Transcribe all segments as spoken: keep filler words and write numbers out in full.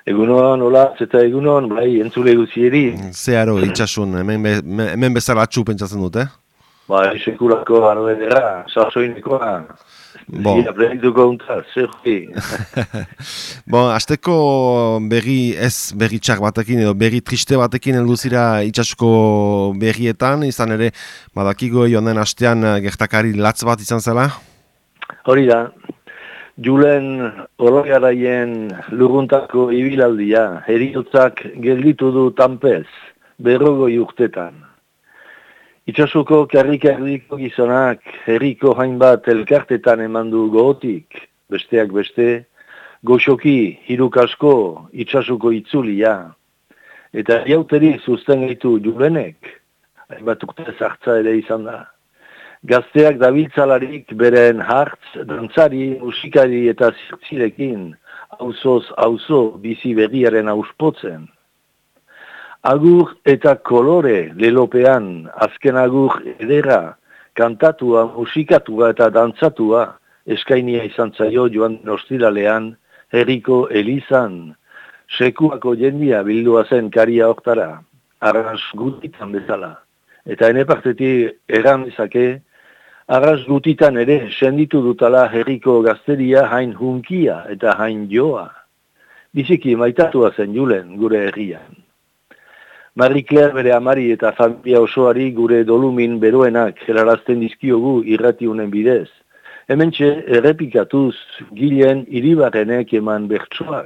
Egunon, hola, eta egunon, bai, entzule guzieri. Zeharo, itxasun, hemen, be, hemen bezala atxu pentsatzen dute? Bai, sekulako aro edera, sasoinekoa. Bon. Zira, plenituko untaz, zer hori. Bon, azteko berri ez berri txar batekin edo berri triste batekin heldu zira itxasuko berrietan, izan ere, badakigo joan den astean gertakari latz bat izan zela? Hori da, Julen Oroiaraien lurruntako ibilaldia, heriotzak gelditu du tanpez, berrogoi urtetan. Itxasuko karrik-karriko gizonak herriko hainbat elkartetan eman du gogotik, besteak beste, goxoki, hirukasko, itxasuko itzulia. Eta jauteri zuzten gaitu Julenek, hainbat urte zartza ere izan da. Gazteak dabiltzalarik beren hartz, dantzari, musikari eta zirtzirekin, auzoz auzo bizi berriaren auspotzen. Agur eta kolore lelopean, azken agur edera, kantatua, musikatua eta dantzatua, eskainia izan zaio joan den ostiralean, herriko elizan, sekuako jendia bildua zen karia hortara, arras gutitan bezala. Eta ene partetik erran izake, arras gutitan ere senditu dutala herriko gazteria hain hunkia eta hain joa. Biziki maitatua zen Julen gure herrian. Marie Claire bere amari eta familia osoari gure dolumin beroenak helarazten dizkiogu irratiunen bidez. Hementxe errepikatuz gilen iribarrenek eman bertsoak.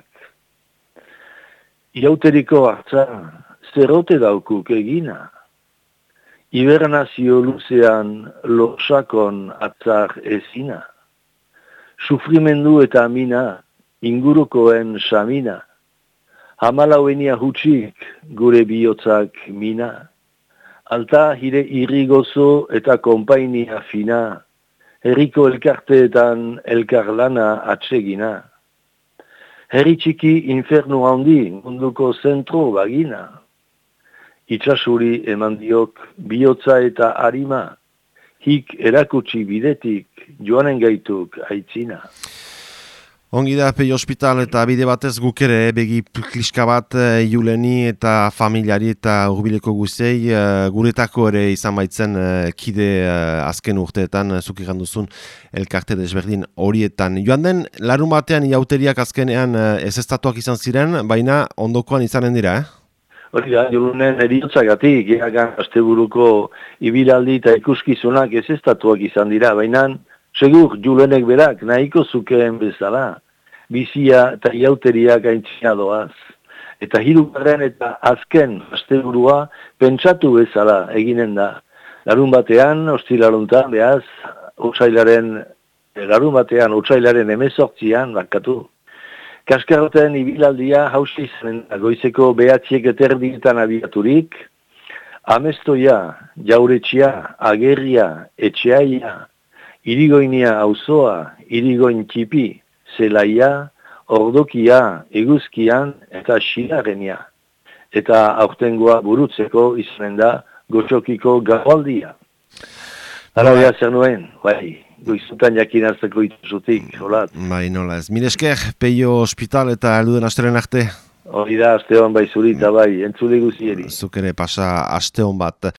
Iauteriko hartza, zerote daukuk egina. Hibernazio luzean losakon atzar ezina. Sufrimendu eta amina, ingurukoen samina. Hamalauenia hutsik gure bihotzak mina. Alta hire irrigozo eta konpainia fina. Herriko elkarteetan elkarlana atsegina. Herri txiki infernu handi munduko zentro bagina. Itxasuri eman diok bihotza eta harima. Hik erakutsi bidetik joanen gaituk aitzina. Ongi da, Peio Hospital eta bide batez guk ere, begi kliska bat e, Juleni eta familiari eta urbileko guzei, e, guretako ere izan baitzen e, kide e, azken urteetan, e, zuk iganduzun elkarte desberdin horietan. Joan den, larun batean iauteriak azkenean e, ez estatuak izan ziren, baina ondokoan izanen dira, eh? Hori da, Julenen eriotzagatik, egan asteburuko ibilaldi eta ikuskizunak ez estatuak izan dira, baina segur, Julenek berak nahiko zukeen bezala, bizia eta iauteriak aintzina doaz. Eta hirugarren eta azken asteburua pentsatu bezala eginen da. Larun batean, ostilaruntan, behaz, otsailaren, larun batean, otsailaren emezortzian, bakatu. Kaskarroten ibilaldia hausia izanen da, goizeko behatziek eterdietan abiaturik, amestoia, jauretxia, agerria, etxeaia, irigoinia auzoa, irigoin txipi, zelaia, ordokia, eguzkian eta xilarenia. Eta aurtengoa burutzeko izanen da goxokiko gaualdia. Hala behar zer nuen, bai, goizutan jakin hartzeko ituzutik, holat. Bai, nola ez. Mil esker, Peio Hospital eta alduden asteren arte. Hori da, aste hon bai zurita bai, entzule guzieri. Zuk ere pasa aste hon bat.